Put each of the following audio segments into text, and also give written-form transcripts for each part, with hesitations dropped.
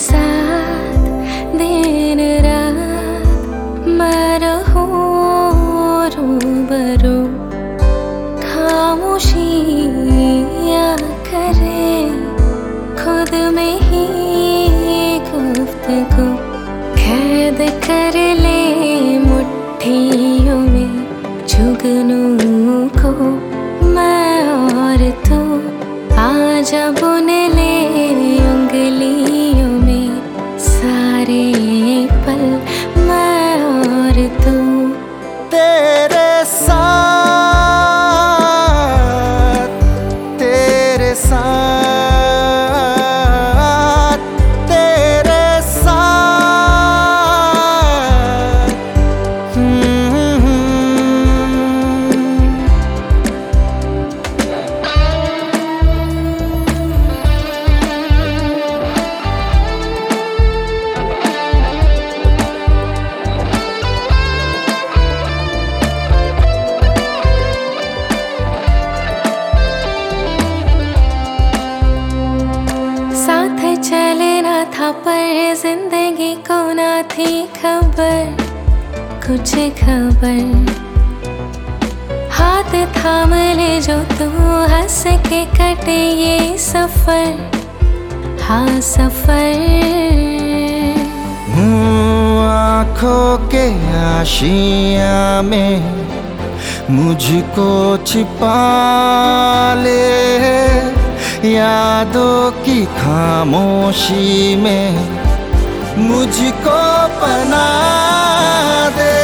साथ दिन रात मैं रहूं रूबरू, खामोशियाँ करे खुद में ही गुफ्तगू, कैद कर ले मुट्ठियों में जुगनू को मैं और तू, आजा बुन ले उंगलियों में सारे पल मैं और तू। तेरे साथ, तेरे साथ, तेरे साथ, साथ चलना था पर जिंदगी को ना थी खबर, कुछ खबर। हाथ थाम ले जो तू, हंस के कटे ये सफर, हाँ सफर। आँखों के आशिया में मुझको छिपा ले, यादों की खामोशी में मुझको पना दे,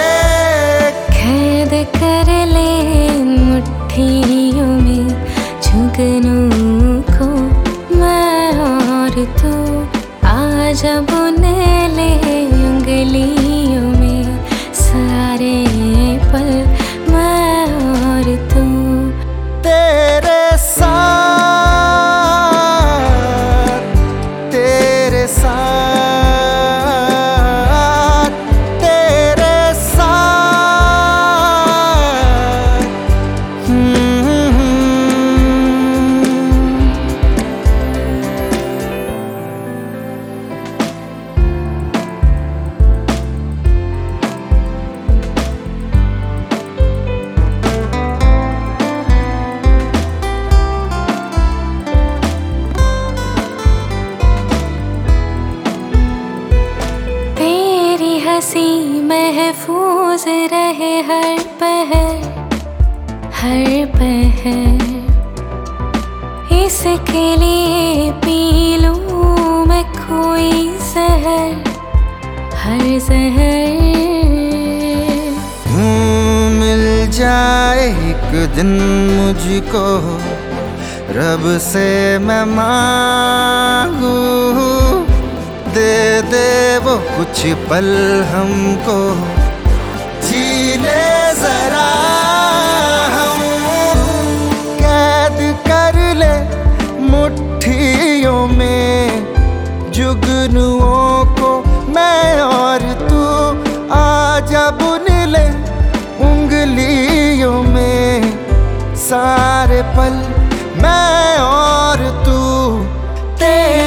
कैद कर ले मुट्ठियों में जुगनू को मैं और तू, आजा बुन ले उंगलियों में सारे पल मैं और तू। तेरे साथ, तेरे साथ, तेरे साथ, हंसी महफूज रहे हर पहर, हर पहर। इसके लिए पी लूं मैं कोई जहर, हर जहर। मिल जाए एक दिन मुझको रब से मैं मांगू, दे दे वो कुछ पल हमको, जीने जरा हम, कैद कर ले मुट्ठियों में जुगनुओं को मैं और तू, आजा बुन ले उंगलियों में सारे पल मैं और तू।